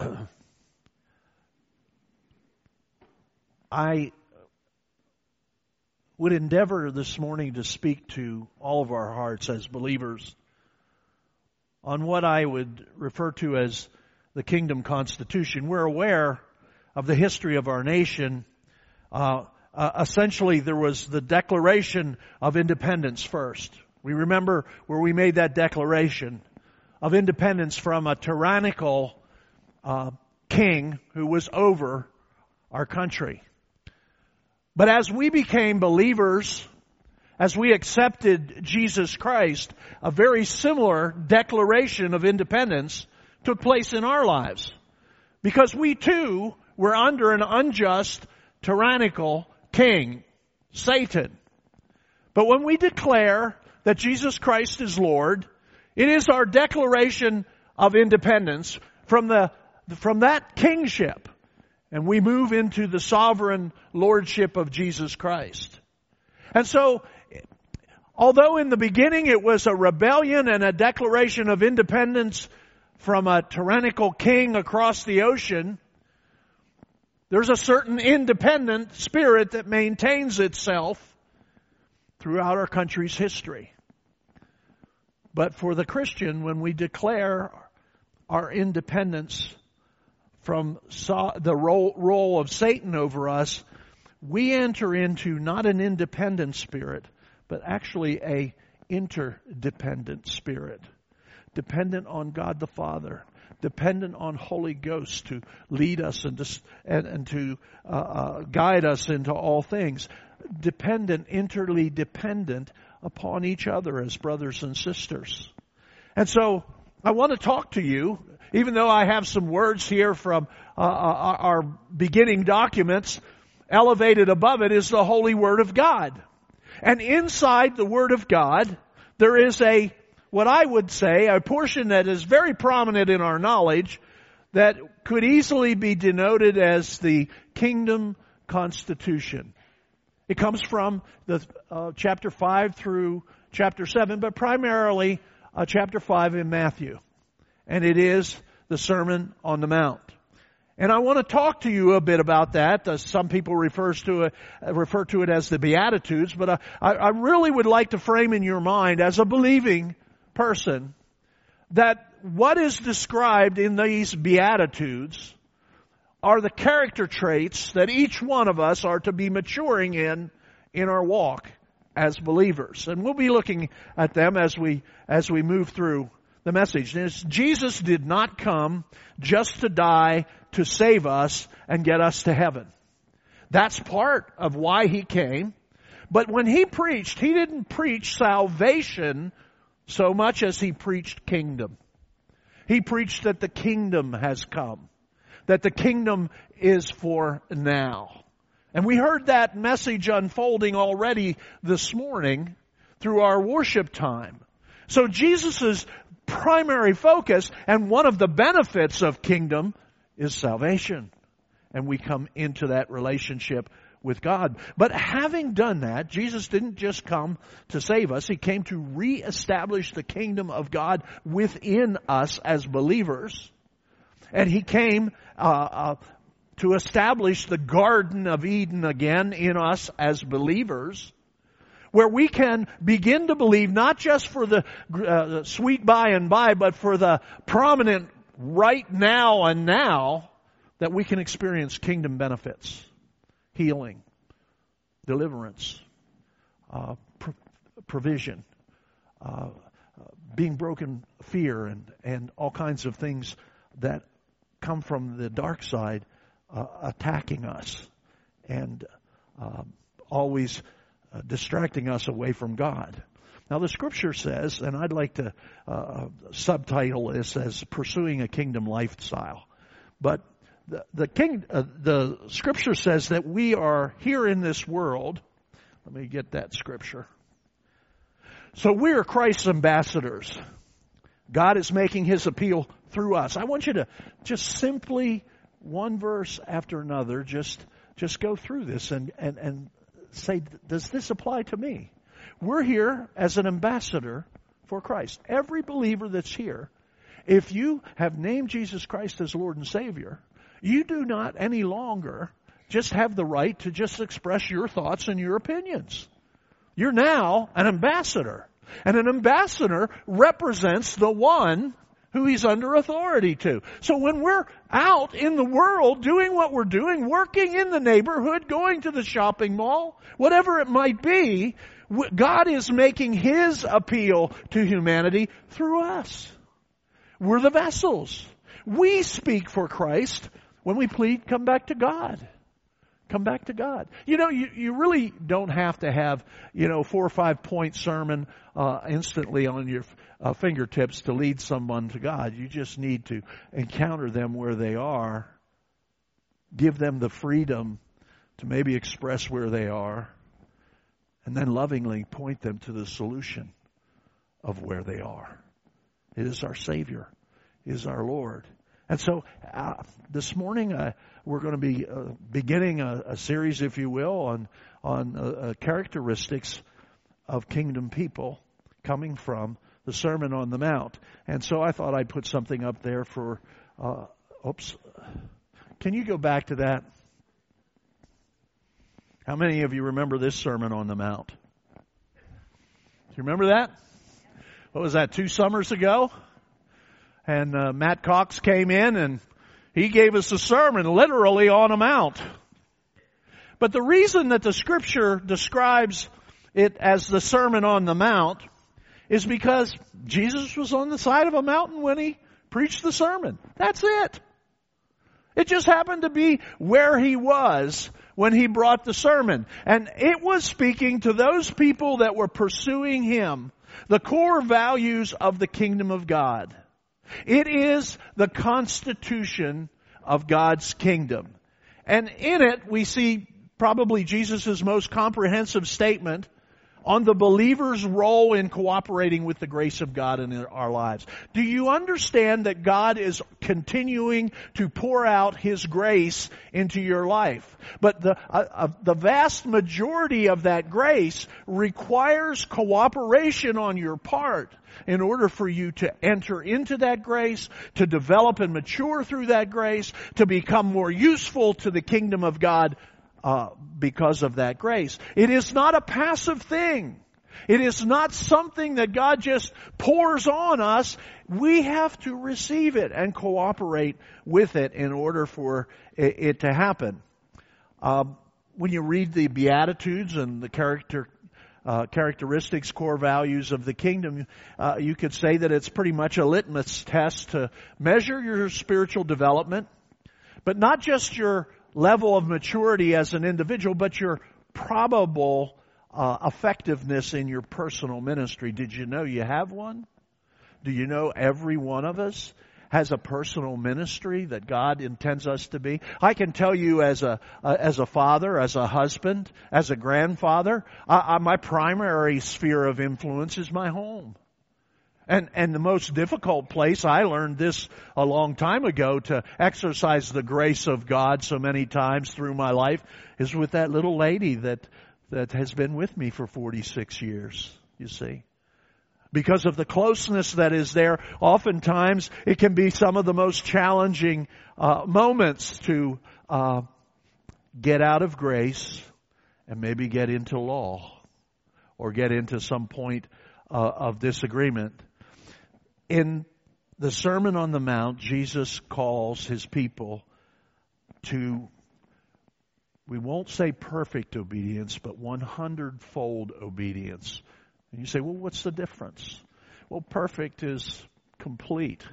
I would endeavor this morning to speak to all of our hearts as believers on what I would refer to as the Kingdom Constitution. We're aware of the history of our nation. Essentially, there was the Declaration of Independence first. We remember where we made that declaration of independence from a tyrannical king who was over our country. But as we became believers, as we accepted Jesus Christ, a very similar declaration of independence took place in our lives. Because we too were under an unjust, tyrannical king, Satan. But when we declare that Jesus Christ is Lord, it is our declaration of independence from that kingship. And we move into the sovereign lordship of Jesus Christ. And so, although in the beginning it was a rebellion and a declaration of independence from a tyrannical king across the ocean, there's a certain independent spirit that maintains itself throughout our country's history. But for the Christian, when we declare our independence from the role of Satan over us, we enter into not an independent spirit, but actually a interdependent spirit. Dependent on God the Father. Dependent on Holy Ghost to lead us and to guide us into all things. Internally dependent upon each other as brothers and sisters. And so, I want to talk to you, even though I have some words here from our beginning documents, elevated above it is the Holy Word of God. And inside the Word of God, there is what I would say, a portion that is very prominent in our knowledge that could easily be denoted as the Kingdom Constitution. It comes from the chapter 5 through chapter 7, but primarily chapter 5 in Matthew. And it is the Sermon on the Mount. And I want to talk to you a bit about that. Some people refer to it as the Beatitudes, but I really would like to frame in your mind as a believing person that what is described in these Beatitudes are the character traits that each one of us are to be maturing in our walk as believers. And we'll be looking at them as we move through the message. Jesus did not come just to die to save us and get us to heaven. That's part of why He came. But when He preached, He didn't preach salvation so much as He preached kingdom. He preached that the kingdom has come. That the kingdom is for now. And we heard that message unfolding already this morning through our worship time. So Jesus' primary focus and one of the benefits of kingdom is salvation. And we come into that relationship with God. But having done that, Jesus didn't just come to save us. He came to reestablish the kingdom of God within us as believers. And He came to establish the Garden of Eden again in us as believers, where we can begin to believe not just for the sweet by and by, but for the prominent right now and now, that we can experience kingdom benefits, healing, deliverance, provision, being broken fear, and all kinds of things that come from the dark side attacking us and always distracting us away from God. Now the Scripture says, and I'd like to subtitle this as Pursuing a Kingdom Lifestyle, but the Scripture says that we are here in this world. Let me get that Scripture. So we are Christ's ambassadors. God is making His appeal through us. I want you to just simply, one verse after another, just go through this and say, does this apply to me? We're here as an ambassador for Christ. Every believer that's here If you have named Jesus Christ as Lord and Savior, you do not any longer just have the right to just express your thoughts and your opinions. You're now an ambassador. And an ambassador represents the one who he's under authority to. So when we're out in the world doing what we're doing, working in the neighborhood, going to the shopping mall, whatever it might be, God is making His appeal to humanity through us. We're the vessels. We speak for Christ when we plead, come back to God. Come back to God. You really don't have to have, 4 or 5 point sermon instantly on your fingertips to lead someone to God. You just need to encounter them where they are, give them the freedom to maybe express where they are, and then lovingly point them to the solution of where they are. It is our Savior. It is our Lord. And so this morning we're going to be beginning a series, if you will, on characteristics of kingdom people coming from the Sermon on the Mount. And so I thought I'd put something up there for, can you go back to that? How many of you remember this Sermon on the Mount? Do you remember that? What was that, 2 summers ago? And Matt Cox came in and he gave us a sermon literally on a mount. But the reason that the Scripture describes it as the Sermon on the Mount is because Jesus was on the side of a mountain when He preached the sermon. That's it. It just happened to be where He was when He brought the sermon. And it was speaking to those people that were pursuing Him, the core values of the kingdom of God. It is the constitution of God's kingdom. And in it, we see probably Jesus' most comprehensive statement on the believer's role in cooperating with the grace of God in our lives. Do you understand that God is continuing to pour out His grace into your life? But the vast majority of that grace requires cooperation on your part in order for you to enter into that grace, to develop and mature through that grace, to become more useful to the kingdom of God because of that grace. It is not a passive thing. It is not something that God just pours on us. We have to receive it and cooperate with it in order for it to happen. When you read the Beatitudes and the characteristics, core values of the kingdom, you could say that it's pretty much a litmus test to measure your spiritual development, but not just your level of maturity as an individual, but your probable effectiveness in your personal ministry. Did you know you have one? Do you know every one of us has a personal ministry that God intends us to be? I can tell you as a father, as a husband, as a grandfather, my primary sphere of influence is my home. And the most difficult place, I learned this a long time ago, to exercise the grace of God so many times through my life, is with that little lady that has been with me for 46 years, you see. Because of the closeness that is there, oftentimes it can be some of the most challenging moments to get out of grace and maybe get into law or get into some point of disagreement. In the Sermon on the Mount, Jesus calls His people to, we won't say perfect obedience, but 100-fold obedience. And you say, well, what's the difference? Well, perfect is complete.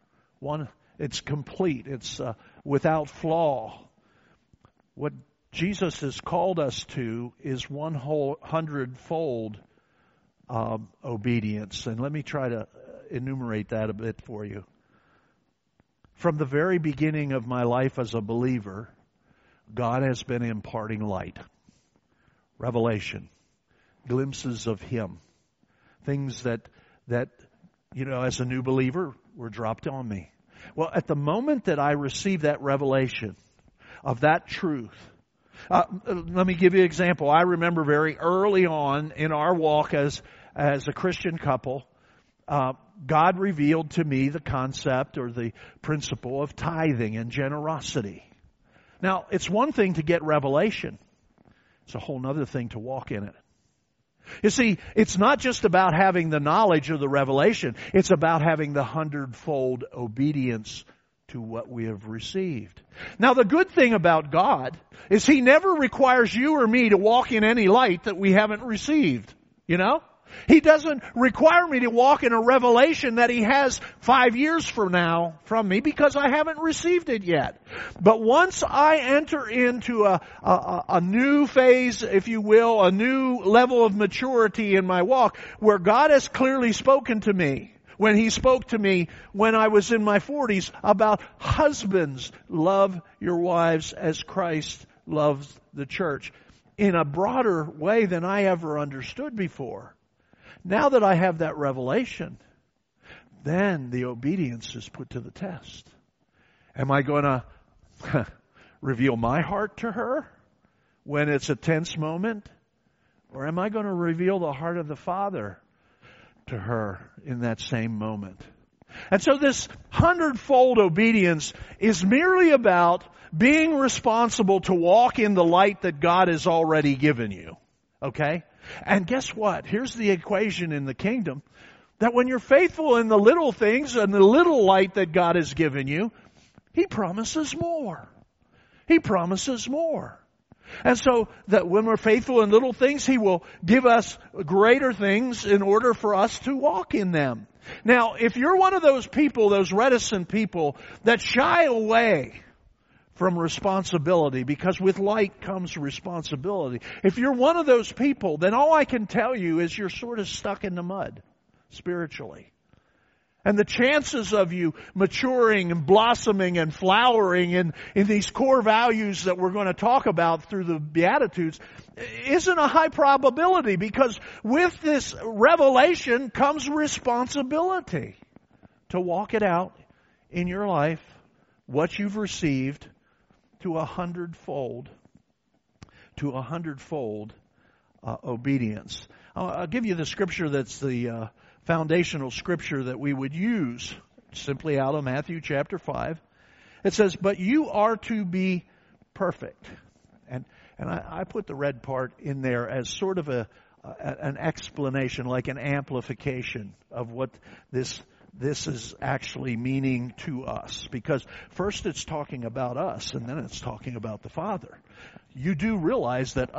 It's complete. It's without flaw. What Jesus has called us to is 100-fold obedience. And let me try to enumerate that a bit for you. From the very beginning of my life as a believer, God has been imparting light, revelation, glimpses of Him, things that as a new believer were dropped on me. Well, at the moment that I received that revelation of that truth, let me give you an example. I remember very early on in our walk as a Christian couple, God revealed to me the concept or the principle of tithing and generosity. Now, it's one thing to get revelation. It's a whole other thing to walk in it. You see, it's not just about having the knowledge or the revelation. It's about having the 100-fold obedience to what we have received. Now, the good thing about God is He never requires you or me to walk in any light that we haven't received. You know? He doesn't require me to walk in a revelation that He has 5 years from now from me because I haven't received it yet. But once I enter into a new phase, if you will, a new level of maturity in my walk, where God has clearly spoken to me, when He spoke to me when I was in my 40s about husbands, love your wives as Christ loves the church, in a broader way than I ever understood before. Now that I have that revelation, then the obedience is put to the test. Am I going to reveal my heart to her when it's a tense moment? Or am I going to reveal the heart of the Father to her in that same moment? And so this 100-fold obedience is merely about being responsible to walk in the light that God has already given you. Okay? And guess what? Here's the equation in the kingdom. That when you're faithful in the little things and the little light that God has given you, He promises more. He promises more. And so that when we're faithful in little things, He will give us greater things in order for us to walk in them. Now, if you're one of those people, those reticent people that shy away from responsibility, because with light comes responsibility. If you're one of those people, then all I can tell you is you're sort of stuck in the mud, spiritually. And the chances of you maturing and blossoming and flowering in these core values that we're going to talk about through the Beatitudes isn't a high probability, because with this revelation comes responsibility to walk it out in your life, what you've received, to 100-fold obedience. I'll give you the scripture that's the foundational scripture that we would use, simply out of Matthew chapter 5. It says, "But you are to be perfect." And I put the red part in there as sort of an explanation, like an amplification of what this is actually meaning to us. Because first it's talking about us, and then it's talking about the Father. You do realize that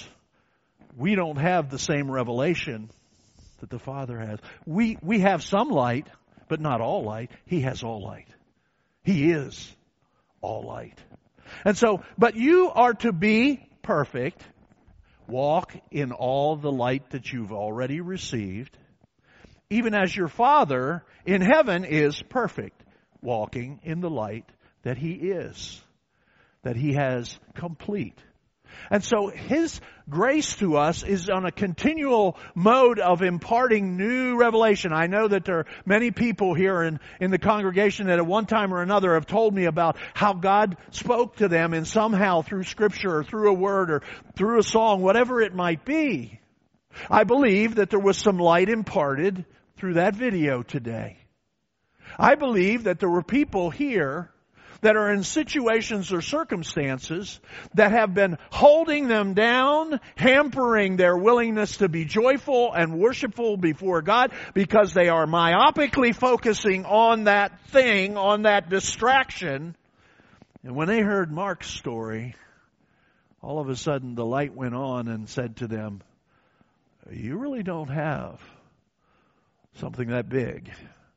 we don't have the same revelation that the Father has. We have some light, but not all light. He has all light. He is all light. And so, but you are to be perfect. Walk in all the light that you've already received, even as your Father in heaven is perfect, walking in the light that He is, that He has complete. And so His grace to us is on a continual mode of imparting new revelation. I know that there are many people here in the congregation that at one time or another have told me about how God spoke to them and somehow through Scripture or through a word or through a song, whatever it might be. I believe that there was some light imparted through that video today. I believe that there were people here that are in situations or circumstances that have been holding them down, hampering their willingness to be joyful and worshipful before God, because they are myopically focusing on that thing, on that distraction. And when they heard Mark's story, all of a sudden the light went on and said to them, "You really don't have something that big.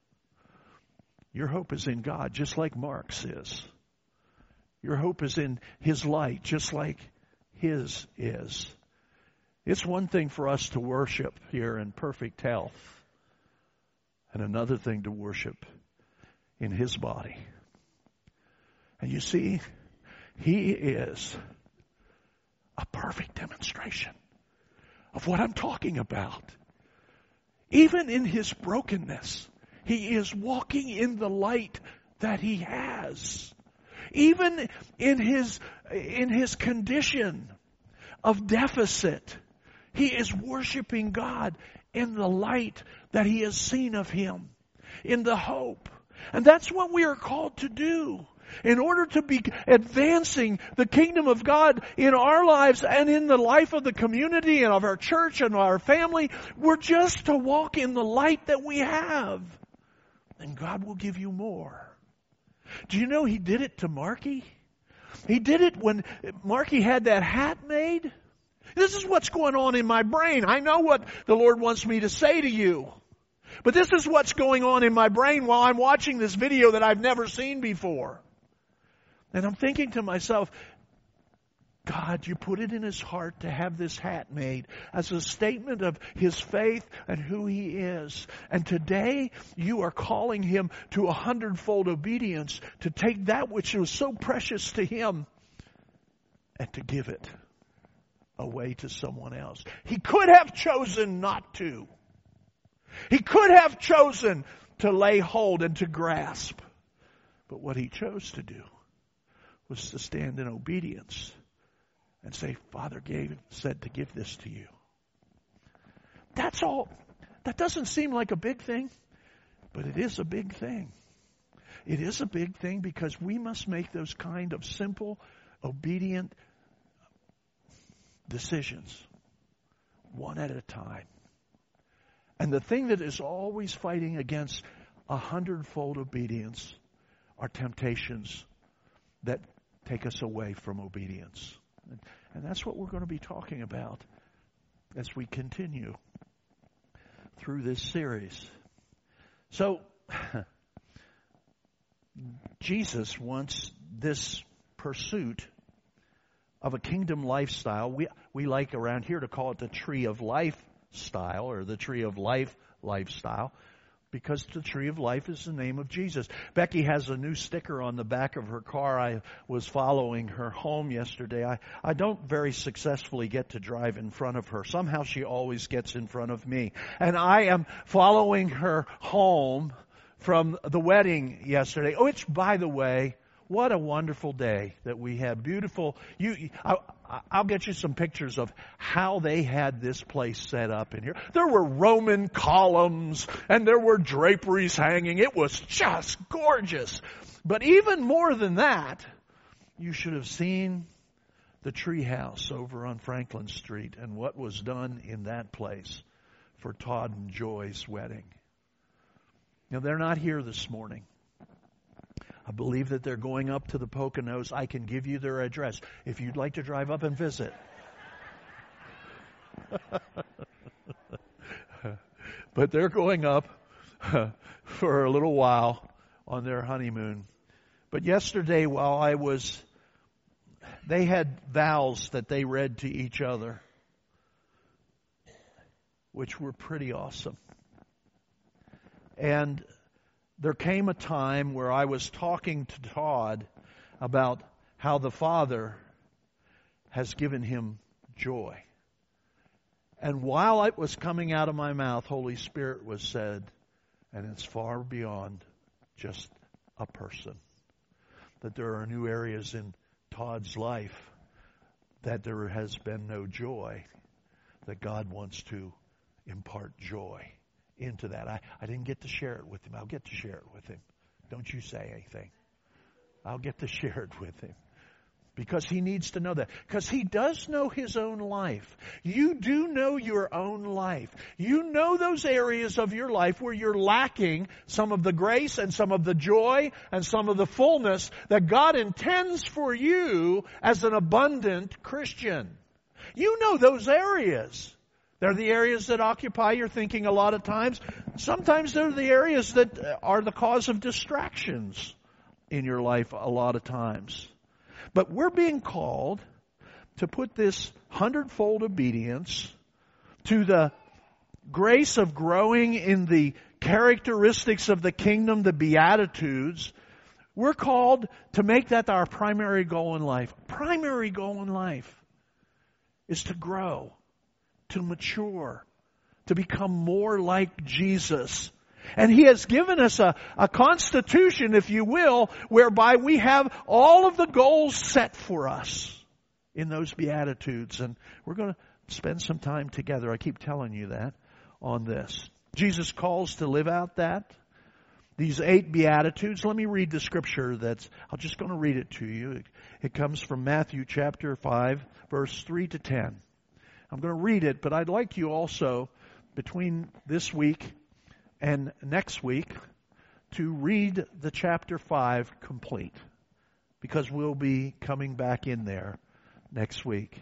Your hope is in God, just like Mark's is. Your hope is in His light, just like His is." It's one thing for us to worship here in perfect health, and another thing to worship in His body. And you see, He is a perfect demonstration of what I'm talking about. Even in His brokenness, He is walking in the light that He has. Even in His condition of deficit, He is worshiping God in the light that He has seen of Him. in the hope. And that's what we are called to do. In order to be advancing the kingdom of God in our lives and in the life of the community and of our church and our family, we're just to walk in the light that we have. And God will give you more. Do you know He did it to Marky? He did it when Marky had that hat made. This is what's going on in my brain. I know what the Lord wants me to say to you. But this is what's going on in my brain while I'm watching this video that I've never seen before. And I'm thinking to myself, God, you put it in his heart to have this hat made as a statement of his faith and who he is. And today you are calling him to 100-fold obedience, to take that which was so precious to him and to give it away to someone else. He could have chosen not to. He could have chosen to lay hold and to grasp. But what he chose to do was to stand in obedience and say, Father said to give this to you. That's all. That doesn't seem like a big thing, but it is a big thing. It is a big thing because we must make those kind of simple, obedient decisions, one at a time. And the thing that is always fighting against 100-fold obedience are temptations that take us away from obedience. And that's what we're going to be talking about as we continue through this series. So, Jesus wants this pursuit of a kingdom lifestyle. We like around here to call it the tree of life style or the tree of life lifestyle, because the tree of life is the name of Jesus. Becky has a new sticker on the back of her car. I was following her home yesterday. I don't very successfully get to drive in front of her. Somehow she always gets in front of me. And I am following her home from the wedding yesterday, which, by the way, what a wonderful day that we had. Beautiful. I'll get you some pictures of how they had this place set up in here. There were Roman columns and there were draperies hanging. It was just gorgeous. But even more than that, you should have seen the tree house over on Franklin Street and what was done in that place for Todd and Joy's wedding. Now, they're not here this morning. I believe that they're going up to the Poconos. I can give you their address if you'd like to drive up and visit. But they're going up for a little while on their honeymoon. But yesterday while they had vows that they read to each other, which were pretty awesome. And there came a time where I was talking to Todd about how the Father has given him joy. And while it was coming out of my mouth, Holy Spirit was said, and it's far beyond just a person. That there are new areas in Todd's life that there has been no joy, that God wants to impart joy into that. I didn't get to share it with him. I'll get to share it with him. Don't you say anything. I'll get to share it with him. Because he needs to know that. Because he does know his own life. You do know your own life. You know those areas of your life where you're lacking some of the grace and some of the joy and some of the fullness that God intends for you as an abundant Christian. You know those areas. They're the areas that occupy your thinking a lot of times. Sometimes they're the areas that are the cause of distractions in your life a lot of times. But we're being called to put this 100-fold obedience to the grace of growing in the characteristics of the kingdom, the Beatitudes. We're called to make that our primary goal in life. Primary goal in life is to grow, to mature, to become more like Jesus. And He has given us a constitution, if you will, whereby we have all of the goals set for us in those Beatitudes. And we're going to spend some time together. I keep telling you that on this. Jesus calls to live out that. these 8 Beatitudes. Let me read the scripture I'm just going to read it to you. It comes from Matthew chapter 5, verse 3 to 10. I'm going to read it, but I'd like you also, between this week and next week, to read the chapter 5 complete, because we'll be coming back in there next week.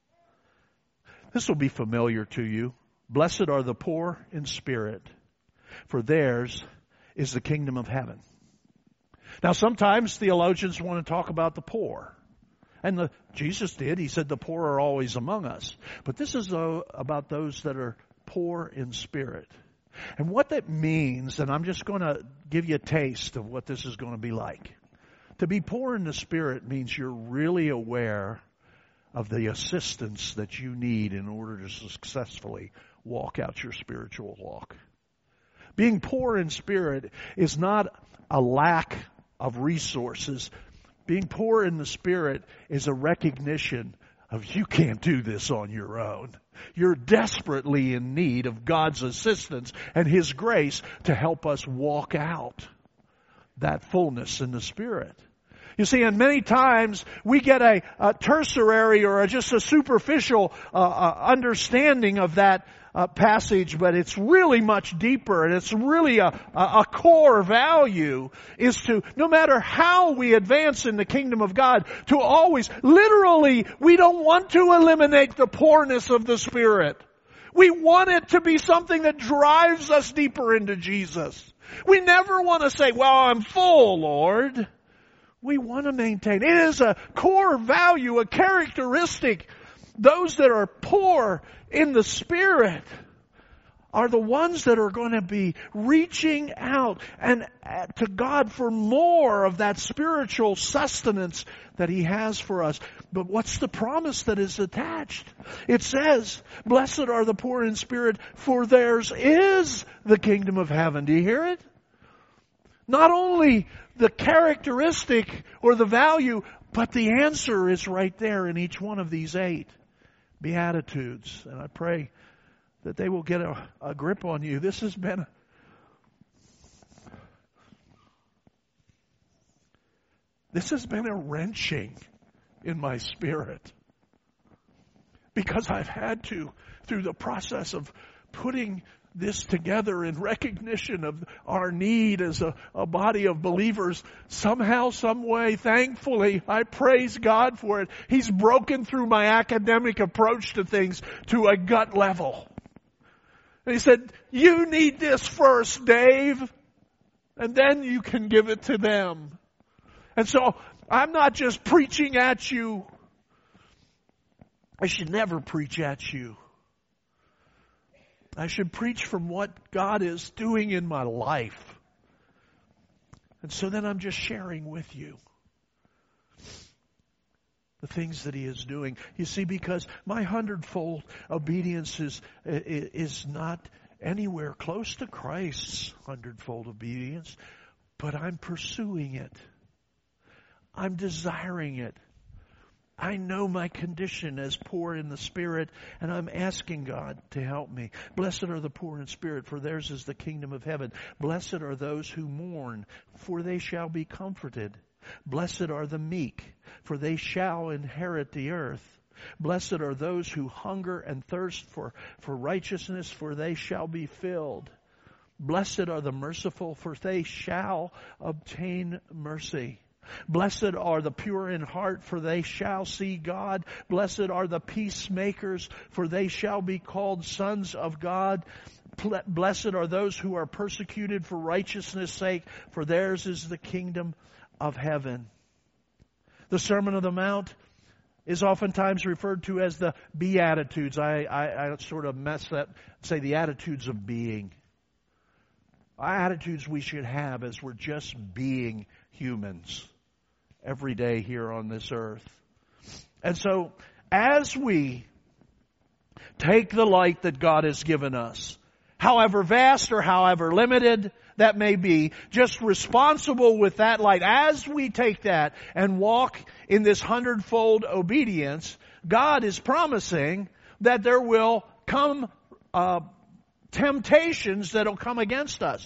This will be familiar to you. Blessed are the poor in spirit, for theirs is the kingdom of heaven. Now, sometimes theologians want to talk about the poor. And Jesus did. He said the poor are always among us. But this is about those that are poor in spirit. And what that means, and I'm just going to give you a taste of what this is going to be like. To be poor in the spirit means you're really aware of the assistance that you need in order to successfully walk out your spiritual walk. Being poor in spirit is not a lack of resources. Being poor in the spirit is a recognition of you can't do this on your own. You're desperately in need of God's assistance and His grace to help us walk out that fullness in the Spirit. You see, and many times we get a tertiary or just a superficial understanding of that passage, but it's really much deeper, and it's really a core value is to, no matter how we advance in the kingdom of God, to always, literally, we don't want to eliminate the poorness of the Spirit. We want it to be something that drives us deeper into Jesus. We never want to say, well, I'm full, Lord. We want to maintain. It is a core value, a characteristic. Those that are poor in the Spirit are the ones that are going to be reaching out and to God for more of that spiritual sustenance that He has for us. But what's the promise that is attached? It says, blessed are the poor in spirit, for theirs is the kingdom of heaven. Do you hear it? Not only the characteristic or the value, but the answer is right there in each one of these 8 Beatitudes. And I pray that they will get a grip on you. This has been a wrenching in my spirit, because I've had to, through the process of putting this together in recognition of our need as a body of believers, somehow, some way, thankfully, I praise God for it. He's broken through my academic approach to things to a gut level. And He said, you need this first, Dave, and then you can give it to them. And so, I'm not just preaching at you. I should never preach at you. I should preach from what God is doing in my life. And so then I'm just sharing with you the things that He is doing. You see, because my 100-fold obedience is not anywhere close to Christ's 100-fold obedience, but I'm pursuing it. I'm desiring it. I know my condition as poor in the spirit, and I'm asking God to help me. Blessed are the poor in spirit, for theirs is the kingdom of heaven. Blessed are those who mourn, for they shall be comforted. Blessed are the meek, for they shall inherit the earth. Blessed are those who hunger and thirst for righteousness, for they shall be filled. Blessed are the merciful, for they shall obtain mercy. Blessed are the pure in heart, for they shall see God. Blessed are the peacemakers, for they shall be called sons of God. Blessed are those who are persecuted for righteousness' sake, for theirs is the kingdom of heaven. The Sermon on the Mount is oftentimes referred to as the Beatitudes. I sort of mess that, say the attitudes of being. Attitudes we should have as we're just being humans every day here on this earth. And so, as we take the light that God has given us, however vast or however limited that may be, just responsible with that light, as we take that and walk in this 100-fold obedience, God is promising that there will come temptations that will come against us.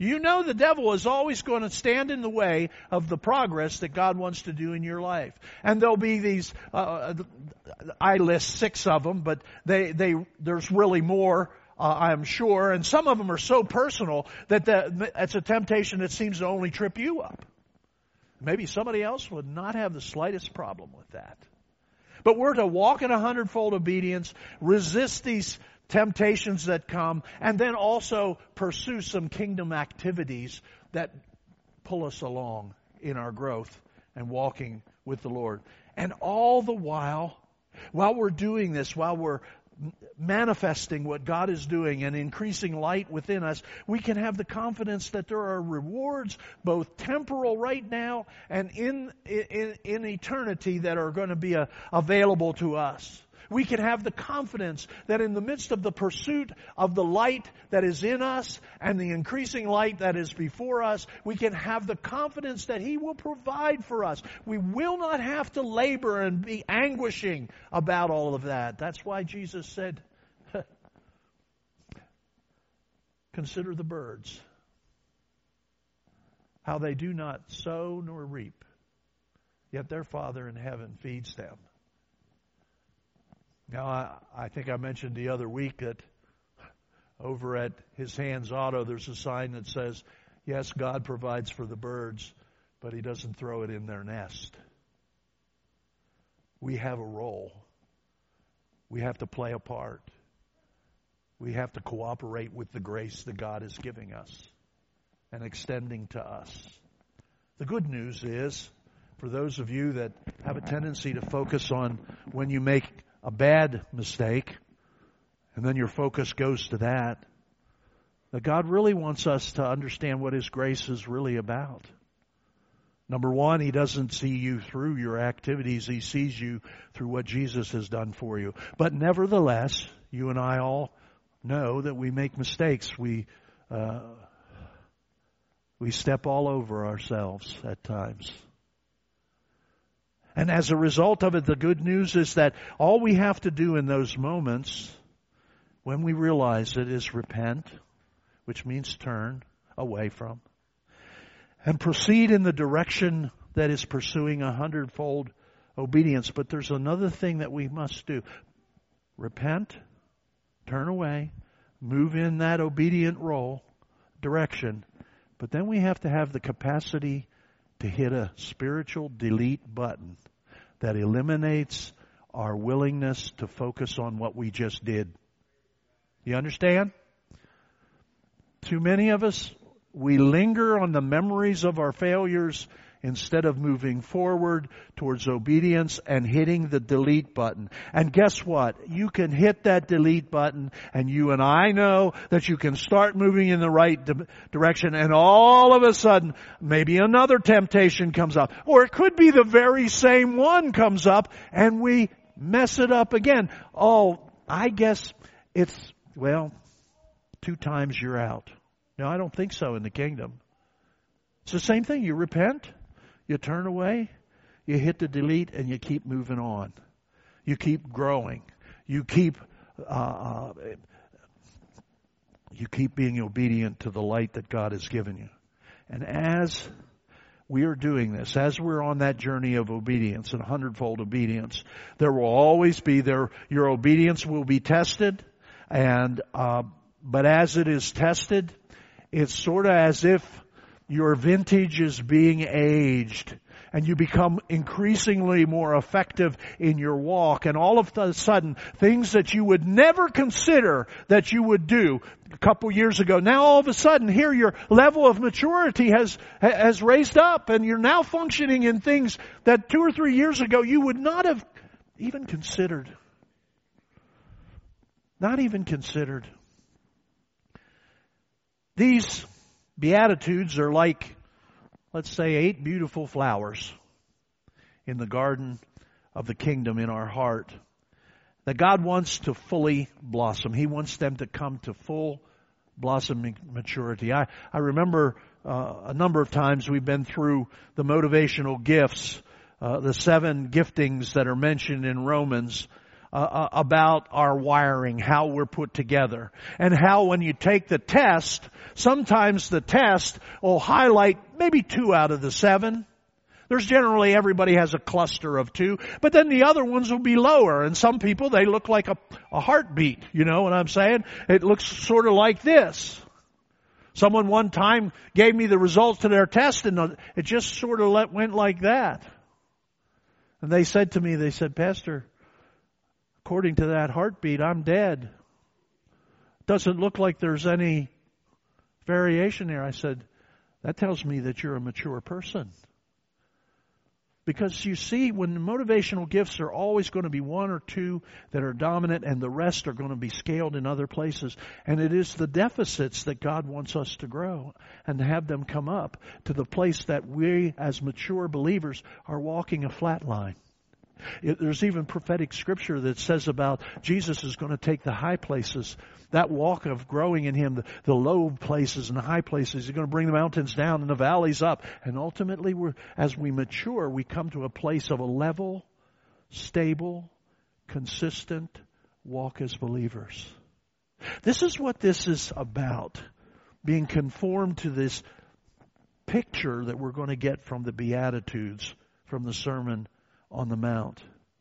You know the devil is always going to stand in the way of the progress that God wants to do in your life. And there'll be these, I list 6 of them, but there's really more, I'm sure. And some of them are so personal that it's a temptation that seems to only trip you up. Maybe somebody else would not have the slightest problem with that. But we're to walk in 100-fold obedience, resist these temptations that come, and then also pursue some kingdom activities that pull us along in our growth and walking with the Lord. And all the while we're doing this, while we're manifesting what God is doing and increasing light within us, we can have the confidence that there are rewards, both temporal right now and in eternity, that are going to be available to us. We can have the confidence that in the midst of the pursuit of the light that is in us and the increasing light that is before us, we can have the confidence that He will provide for us. We will not have to labor and be anguishing about all of that. That's why Jesus said, consider the birds, how they do not sow nor reap, yet their Father in heaven feeds them. Now, I think I mentioned the other week that over at His Hands Auto, there's a sign that says, yes, God provides for the birds, but He doesn't throw it in their nest. We have a role. We have to play a part. We have to cooperate with the grace that God is giving us and extending to us. The good news is, for those of you that have a tendency to focus on when you make a bad mistake, and then your focus goes to that God really wants us to understand what His grace is really about. Number one, He doesn't see you through your activities. He sees you through what Jesus has done for you. But nevertheless, you and I all know that we make mistakes. We step all over ourselves at times. And as a result of it, the good news is that all we have to do in those moments, when we realize it, is repent, which means turn away from, and proceed in the direction that is pursuing 100-fold obedience. But there's another thing that we must do. Repent, turn away, move in that obedient direction. But then we have to have the capacity to hit a spiritual delete button that eliminates our willingness to focus on what we just did. You understand? Too many of us, we linger on the memories of our failures instead of moving forward towards obedience and hitting the delete button. And guess what? You can hit that delete button, and you and I know that you can start moving in the right direction, and all of a sudden, maybe another temptation comes up. Or it could be the very same one comes up, and we mess it up again. Oh, I guess it's, 2 times you're out. No, I don't think so in the kingdom. It's the same thing. You repent, you turn away, you hit the delete, and you keep moving on. You keep growing. You keep being obedient to the light that God has given you. And as we are doing this, as we're on that journey of obedience and 100-fold obedience, there will always be your obedience will be tested, and but as it is tested, it's sort of as if your vintage is being aged, and you become increasingly more effective in your walk. And all of a sudden, things that you would never consider that you would do a couple years ago, now all of a sudden, here your level of maturity has raised up, and you're now functioning in things that 2 or 3 years ago you would not have even considered. Not even considered. These Beatitudes are like, let's say, 8 beautiful flowers in the garden of the kingdom in our heart that God wants to fully blossom. He wants them to come to full blossoming maturity. I remember a number of times we've been through the motivational gifts, the 7 giftings that are mentioned in Romans. about our wiring, how we're put together, and how when you take the test, sometimes the test will highlight maybe 2 out of the 7. There's generally, everybody has a cluster of 2, but then the other ones will be lower, and some people, they look like a heartbeat, you know what I'm saying? It looks sort of like this. Someone one time gave me the results to their test, and it just sort of went like that. And they said to me, Pastor, according to that heartbeat, I'm dead. Doesn't look like there's any variation there. I said, that tells me that you're a mature person. Because you see, when motivational gifts are always going to be 1 or 2 that are dominant, and the rest are going to be scaled in other places. And it is the deficits that God wants us to grow and to have them come up to the place that we, as mature believers, are walking a flat line. There's even prophetic scripture that says about Jesus is going to take the high places, that walk of growing in Him, the low places and the high places. He's going to bring the mountains down and the valleys up. And ultimately, as we mature, we come to a place of a level, stable, consistent walk as believers. This is what this is about, being conformed to this picture that we're going to get from the Beatitudes, from the Sermon on the Mount.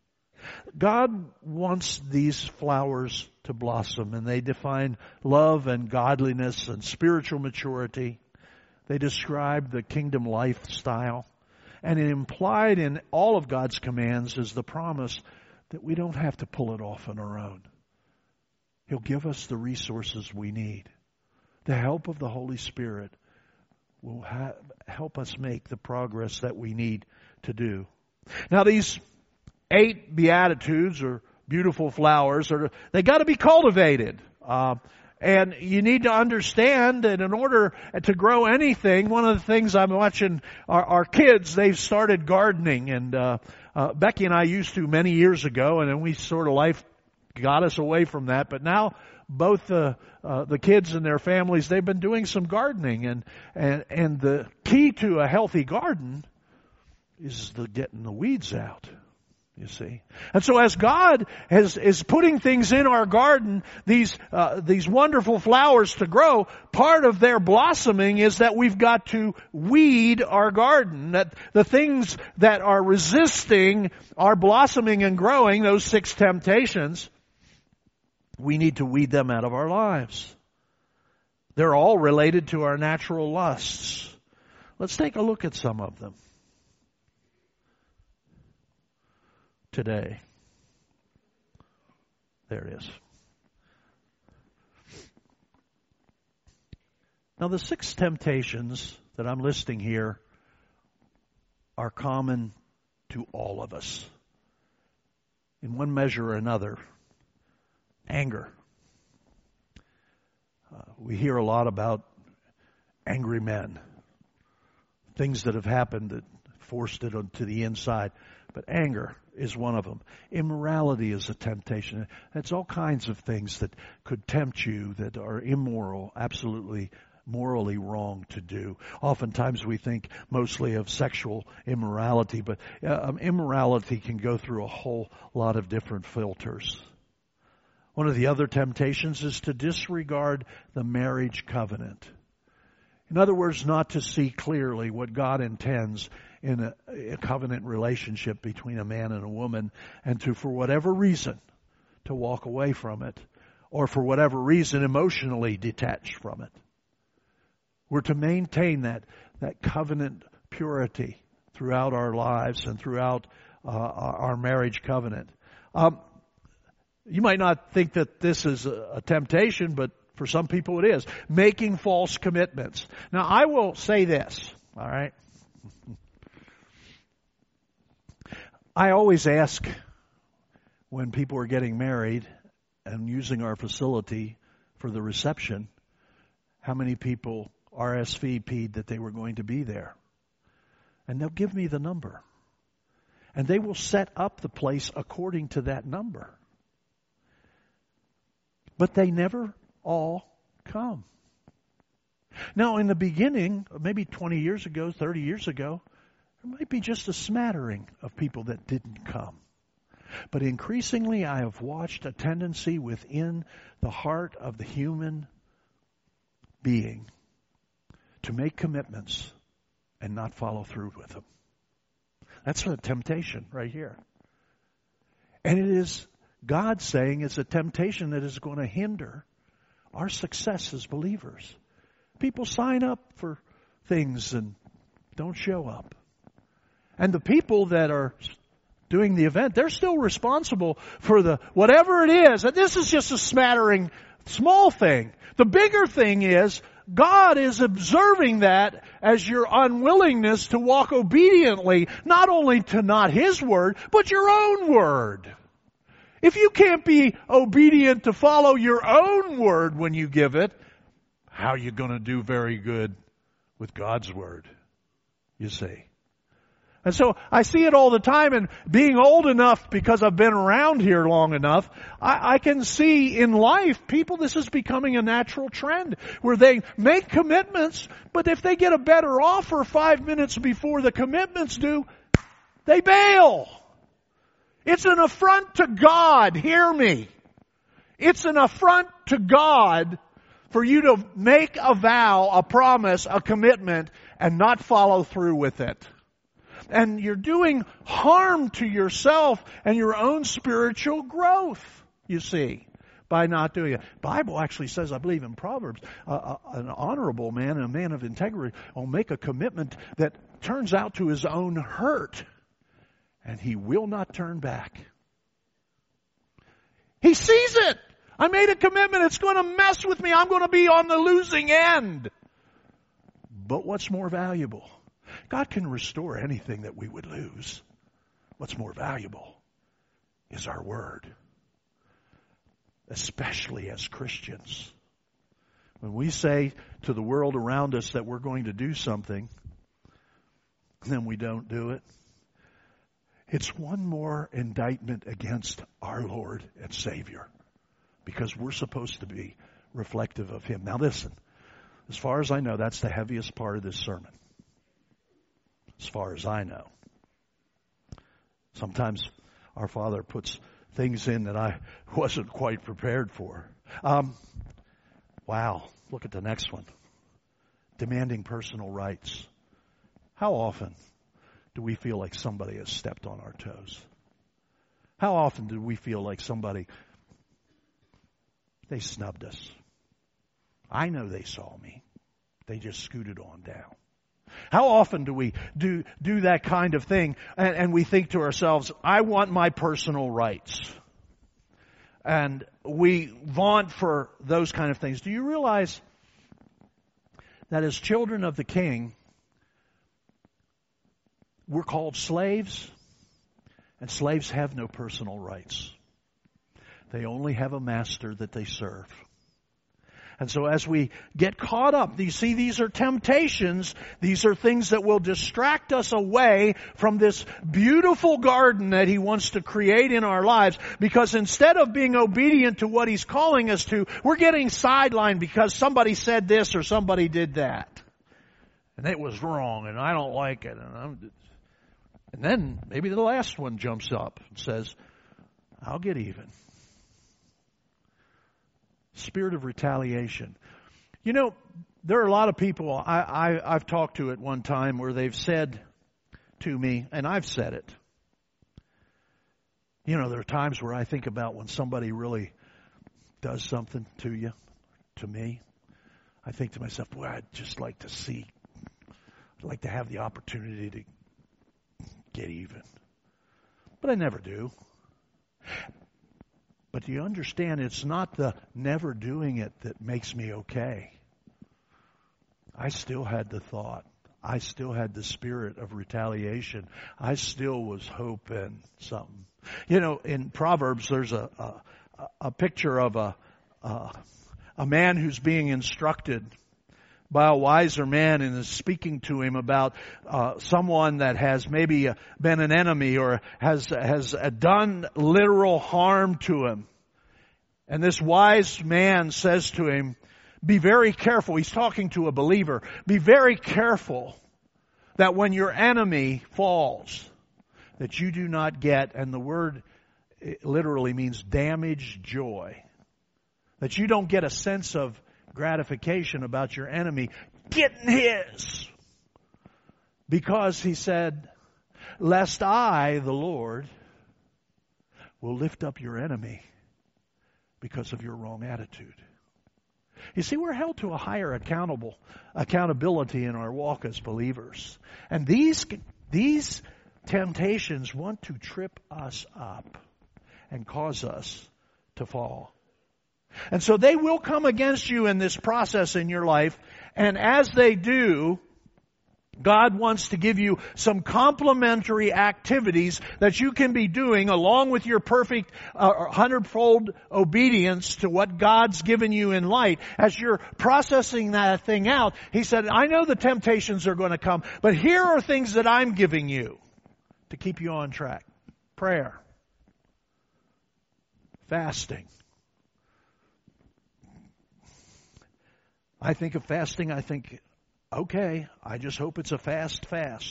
God wants these flowers to blossom, and they define love and godliness and spiritual maturity. They describe the kingdom lifestyle. And it implied in all of God's commands is the promise that we don't have to pull it off on our own. He'll give us the resources we need. The help of the Holy Spirit will help us make the progress that we need to do. Now, these 8 Beatitudes, or beautiful flowers, they got to be cultivated. And you need to understand that in order to grow anything, one of the things I'm watching our kids, they've started gardening. And Becky and I used to many years ago, and then we sort of life got us away from that. But now both the kids and their families, they've been doing some gardening. And the key to a healthy garden is getting the weeds out, you see. And so as God is putting things in our garden, these wonderful flowers to grow, part of their blossoming is that we've got to weed our garden. That the things that are resisting our blossoming and growing, those 6 temptations, we need to weed them out of our lives. They're all related to our natural lusts. Let's take a look at some of them today. There it is. Now, the 6 temptations that I'm listing here are common to all of us, in one measure or another. Anger. We hear a lot about angry men, things that have happened that forced it to the inside. But anger is one of them. Immorality is a temptation. It's all kinds of things that could tempt you that are immoral, absolutely morally wrong to do. Oftentimes we think mostly of sexual immorality, but immorality can go through a whole lot of different filters. One of the other temptations is to disregard the marriage covenant. In other words, not to see clearly what God intends in a covenant relationship between a man and a woman, and to, for whatever reason, to walk away from it, or for whatever reason, emotionally detach from it. We're to maintain that covenant purity throughout our lives and throughout our marriage covenant. You might not think that this is a temptation, but for some people it is. Making false commitments. Now, I will say this, all right? I always ask when people are getting married and using our facility for the reception, how many people RSVP'd that they were going to be there. And they'll give me the number. And they will set up the place according to that number. But they never all come. Now, in the beginning, maybe 20 years ago, 30 years ago, there might be just a smattering of people that didn't come. But increasingly I have watched a tendency within the heart of the human being to make commitments and not follow through with them. That's a temptation right here. And it is God saying it's a temptation that is going to hinder our success as believers. People sign up for things and don't show up. And the people that are doing the event, they're still responsible for the whatever it is. And this is just a smattering, small thing. The bigger thing is God is observing that as your unwillingness to walk obediently, not only to not His word, but your own word. If you can't be obedient to follow your own word when you give it, how are you going to do very good with God's word? You see. And so I see it all the time, and being old enough, because I've been around here long enough, I can see in life, people, this is becoming a natural trend, where they make commitments, but if they get a better offer 5 minutes before the commitment's due, they bail. It's an affront to God, hear me. It's an affront to God for you to make a vow, a promise, a commitment, and not follow through with it. And you're doing harm to yourself and your own spiritual growth, you see, by not doing it. The Bible actually says, I believe in Proverbs, an honorable man and a man of integrity will make a commitment that turns out to his own hurt, and he will not turn back. He sees it. I made a commitment. It's going to mess with me. I'm going to be on the losing end. But what's more valuable? God can restore anything that we would lose. What's more valuable is our word. Especially as Christians. When we say to the world around us that we're going to do something, and then we don't do it, it's one more indictment against our Lord and Savior. Because we're supposed to be reflective of Him. Now listen, as far as I know, that's the heaviest part of this sermon. As far as I know. Sometimes our Father puts things in that I wasn't quite prepared for. Wow, look at the next one. Demanding personal rights. How often do we feel like somebody has stepped on our toes? How often do we feel like somebody, they snubbed us? I know they saw me. They just scooted on down. How often do we do that kind of thing and we think to ourselves, I want my personal rights. And we vaunt for those kind of things. Do you realize that as children of the King, we're called slaves, and slaves have no personal rights. They only have a master that they serve. And so as we get caught up, you see, these are temptations. These are things that will distract us away from this beautiful garden that He wants to create in our lives. Because instead of being obedient to what He's calling us to, we're getting sidelined because somebody said this or somebody did that. And it was wrong and I don't like it. And then maybe the last one jumps up and says, I'll get even. Spirit of retaliation. You know, there are a lot of people I've talked to at one time where they've said to me, and I've said it. You know, there are times where I think about when somebody really does something to you, to me. I think to myself, boy, I'd just like to see, I'd like to have the opportunity to get even. But I never do. But do you understand, it's not the never doing it that makes me okay. I still had the thought. I still had the spirit of retaliation. I still was hoping something. You know, in Proverbs, there's a picture of a man who's being instructed by a wiser man and is speaking to him about someone that has maybe been an enemy or has done literal harm to him. And this wise man says to him, be very careful. He's talking to a believer. Be very careful that when your enemy falls, that you do not get, and the word it literally means damaged joy. That you don't get a sense of gratification about your enemy getting his. Because he said, lest I, the Lord, will lift up your enemy because of your wrong attitude. You see, we're held to a higher accountability in our walk as believers. And these temptations want to trip us up and cause us to fall. And so they will come against you in this process in your life. And as they do, God wants to give you some complementary activities that you can be doing along with your perfect 100-fold obedience to what God's given you in light. As you're processing that thing out, He said, I know the temptations are going to come, but here are things that I'm giving you to keep you on track. Prayer. Fasting. I think of fasting, I think, okay, I just hope it's a fast.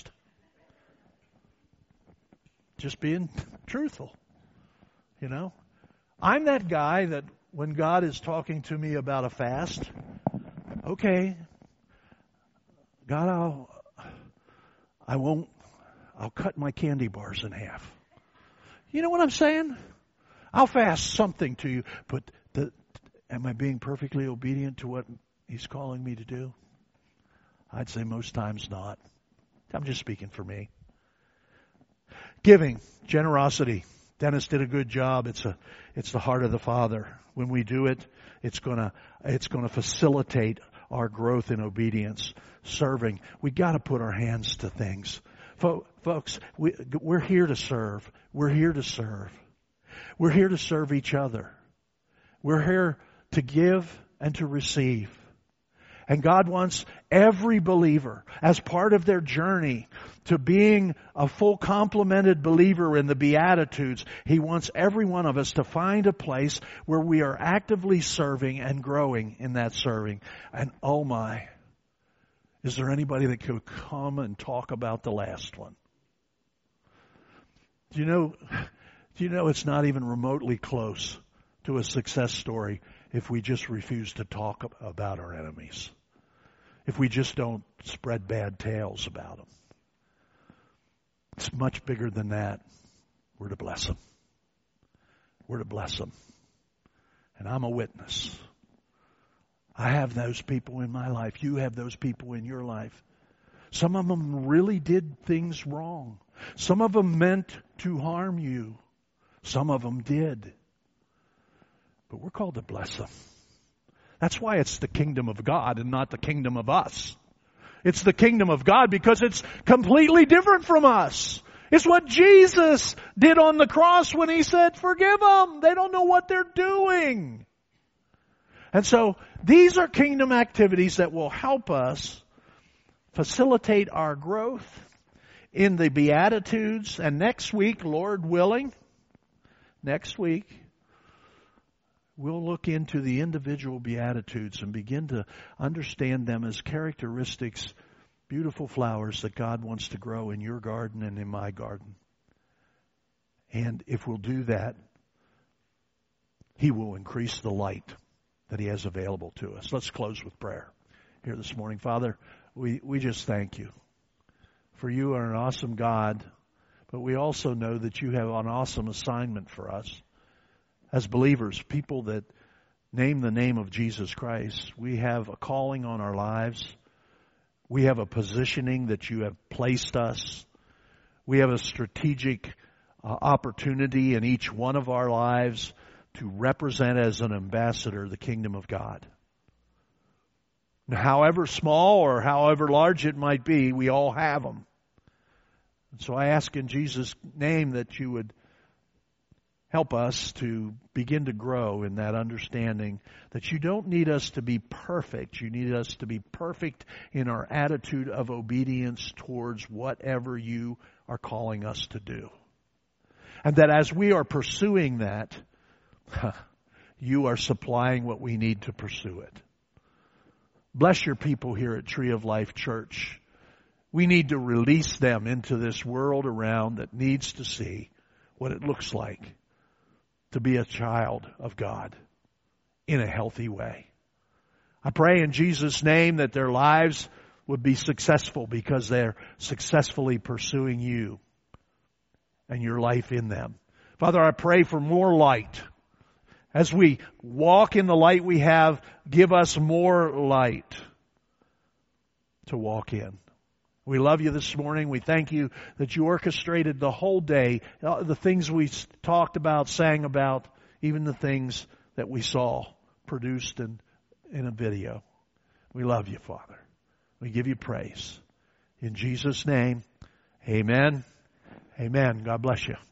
Just being truthful, you know. I'm that guy that when God is talking to me about a fast, okay, God, I'll cut my candy bars in half. You know what I'm saying? I'll fast something to you, but am I being perfectly obedient to what He's calling me to do? I'd say most times not. I'm just speaking for me. Giving, generosity. Dennis did a good job. It's the heart of the Father. When we do it, it's gonna facilitate our growth in obedience. Serving. We got to put our hands to things, folks. We're here to serve. We're here to serve. We're here to serve each other. We're here to give and to receive. And God wants every believer, as part of their journey to being a full complemented believer in the Beatitudes, He wants every one of us to find a place where we are actively serving and growing in that serving. And oh my, is there anybody that could come and talk about the last one? Do you know it's not even remotely close to a success story if we just refuse to talk about our enemies. If we just don't spread bad tales about them. It's much bigger than that. We're to bless them. We're to bless them. And I'm a witness. I have those people in my life. You have those people in your life. Some of them really did things wrong. Some of them meant to harm you. Some of them did. But we're called to bless them. That's why it's the kingdom of God and not the kingdom of us. It's the kingdom of God because it's completely different from us. It's what Jesus did on the cross when He said, forgive them. They don't know what they're doing. And so these are kingdom activities that will help us facilitate our growth in the Beatitudes. And next week, Lord willing, we'll look into the individual Beatitudes and begin to understand them as characteristics, beautiful flowers that God wants to grow in your garden and in my garden. And if we'll do that, He will increase the light that He has available to us. Let's close with prayer here this morning. Father, we just thank You. For You are an awesome God, but we also know that You have an awesome assignment for us. As believers, people that name the name of Jesus Christ, we have a calling on our lives. We have a positioning that You have placed us. We have a strategic opportunity in each one of our lives to represent as an ambassador the kingdom of God. However small or however large it might be, we all have them. And so I ask in Jesus' name that You would help us to begin to grow in that understanding that You don't need us to be perfect. You need us to be perfect in our attitude of obedience towards whatever You are calling us to do. And that as we are pursuing that, You are supplying what we need to pursue it. Bless Your people here at Tree of Life Church. We need to release them into this world around that needs to see what it looks like to be a child of God in a healthy way. I pray in Jesus' name that their lives would be successful because they're successfully pursuing you and your life in them. Father, I pray for more light. As we walk in the light we have, give us more light to walk in. We love you this morning. We thank you that you orchestrated the whole day, the things we talked about, sang about, even the things that we saw produced in a video. We love you, Father. We give you praise. In Jesus' name, amen. Amen. God bless you.